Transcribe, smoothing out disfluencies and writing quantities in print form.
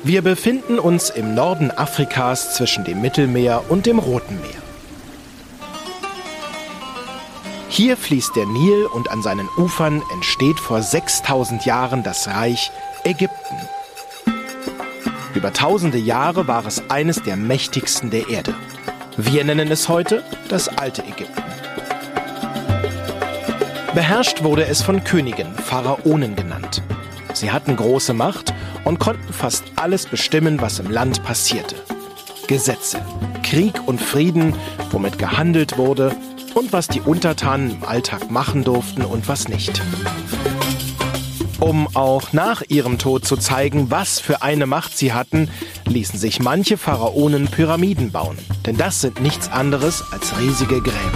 Wir befinden uns im Norden Afrikas zwischen dem Mittelmeer und dem Roten Meer. Hier fließt der Nil und an seinen Ufern entsteht vor 6000 Jahren das Reich Ägypten. Über tausende Jahre war es eines der mächtigsten der Erde. Wir nennen es heute das alte Ägypten. Beherrscht wurde es von Königen, Pharaonen genannt. Sie hatten große Macht und konnten fast alles bestimmen, was im Land passierte. Gesetze, Krieg und Frieden, womit gehandelt wurde und was die Untertanen im Alltag machen durften und was nicht. Um auch nach ihrem Tod zu zeigen, was für eine Macht sie hatten, ließen sich manche Pharaonen Pyramiden bauen. Denn das sind nichts anderes als riesige Gräber.